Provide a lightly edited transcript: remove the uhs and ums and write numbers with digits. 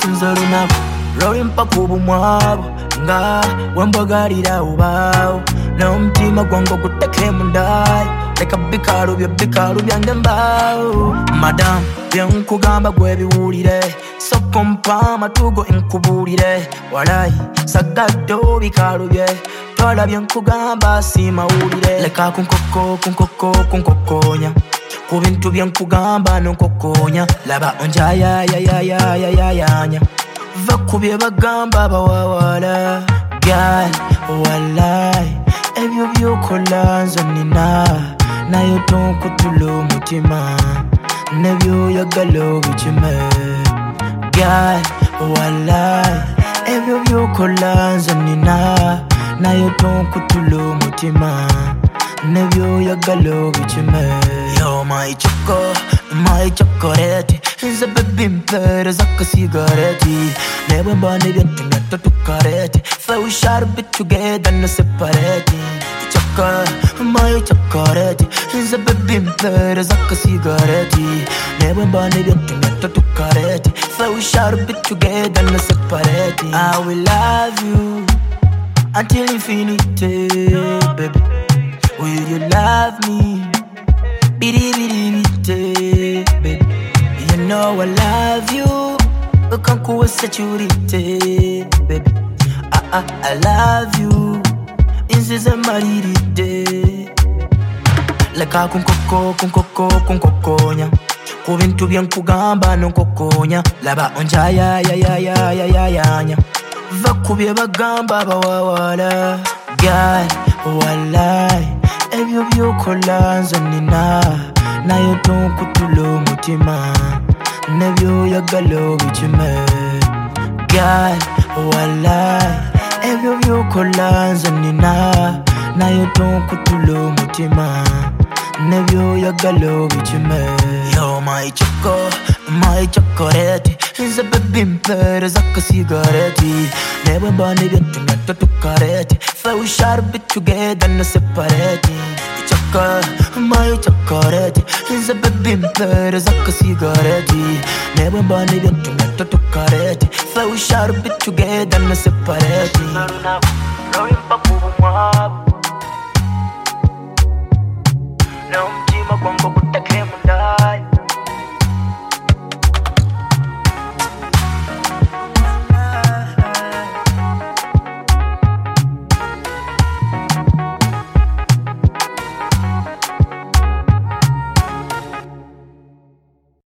nzoruna rolling pakubu mwabo nga wembogarira ubao na umtima gwango guteke mundai leka bikalu byange mbao madam byankugamba gwe biwulire sokompa amatugo inkubulire walai sagaddo bikalu bye tola byankugamba si mawulire leka kunkokonya ku bintu byankugamba nonkokonya laba onjayayayayayanya va kubye bagamba bawawala girl walai ebyo byokola nzonina nayo tonkutula omutima nebyo yagala bikime girl walai ebyo byokola nzonina nayo tonkutula omutima nebyo yagala bikime. You're my chocolate is a baby better as a cigarette. Never bond it to tukarete. So we share a bit together and separate. My chocolate is a baby better as a cigarette. Never bond it to tukarete. So we share a bit together and separate. I will love you until infinity, baby. Will you love me? Baby, you know I love you. You can't go with security, baby. I love you. This is a married day. Leka kunkokonya ku bintu byankugamba nonkokonya laba onjayayayayayanya va kubye bagamba bawawala girl walai ebyo byokola nzonina nayo tonkutula omutima nebyo yagala bikime girl walai ebyo byokola nzonina nayo tonkutula omutima nebyo yagala bikime. You're my chocolate is a baby better as a cigarette. Never bond it to tukarete. So we share a bit together and separate. My chocolate is a baby better as a cigarette. Never bond it to tukarete. So we share a bit together and separate.